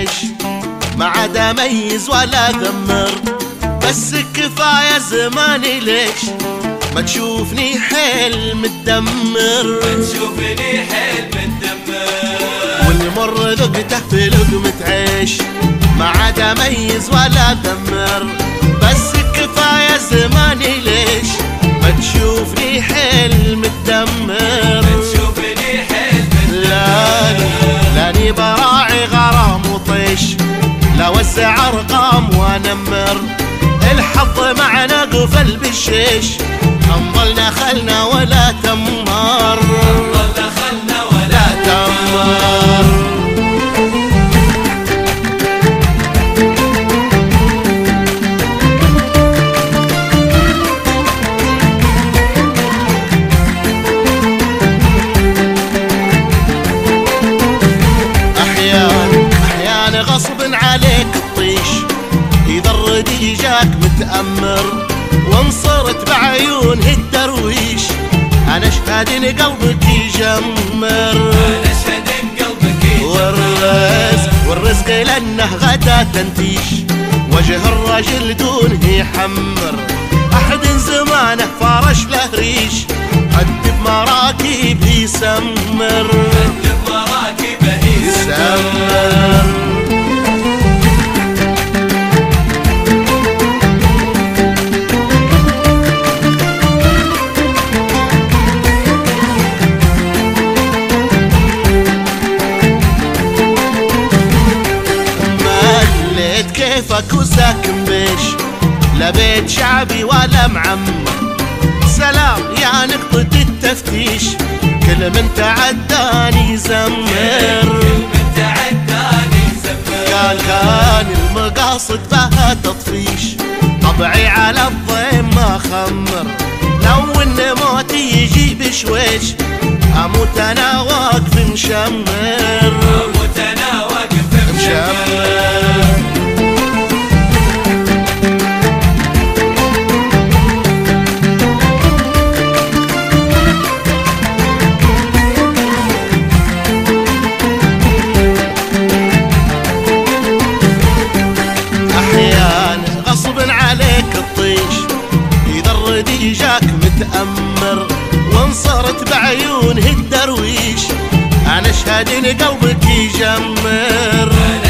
طيش، ما عاد اميز ولا ذمر، بس كفايه زماني ليش ما تشوفني حيل متدمر، والمر ذقته في لقمة عيش، ما عاد اميز ولا ذمر، بس كفايه زماني ليش ما تشوفني حيل متدمر، لاني براعي غرام وطيش، لا وسع ارقام وانمر، الحظ معنا قفل بالشيش، انظلنا خلنا ولا تمر، احيانا غصب عليك الطيش، اذا الردي جاك متأمر، وانصرت بعيونه الدرويش، انا اشهد ان قلبك يجمر، والرزق لانه غدا تنتيش، وجه الرجل دونه يحمر، احد زمانه فرش له ريش، قد بمراكب يسمر، كيفك وساكن بيش، لا بيت شعبي ولا معمر، سلام يا نقطة التفتيش، كل من تعداني زمر، كان المقاصد بها تطفيش، طبعي على الضيم ما خمر، لو ان موتي يجي بشويش، اموت انا واقف مشمر، جاك متأمر، وانصرت بعيونه الدرويش، انا اشهد ان قلبك يجمر،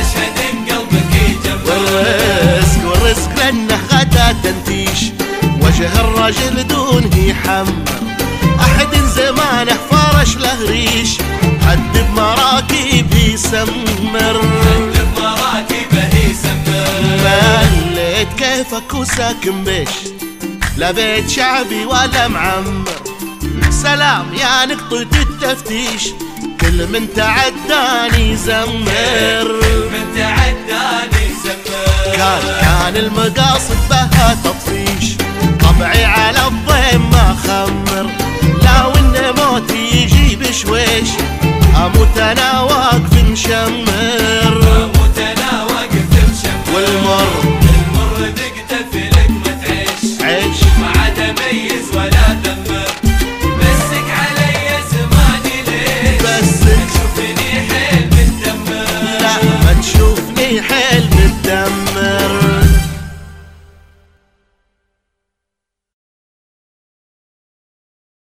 والرزق لانه غدا تنتيش، وجه الرجل دونه يحمر، احد زمانه فرش له ريش، حد بمراكب يسمر، مليت كيفك وساكن بيش، لا بيت شعبي ولا معمر، سلام يا نقطة التفتيش، كل من تعداني زمر، كان المقاصد بها تطفيش، طبعي على الضيم ما خمر، لو ان موتي يجي بشويش، اموت انا واقف مشمر.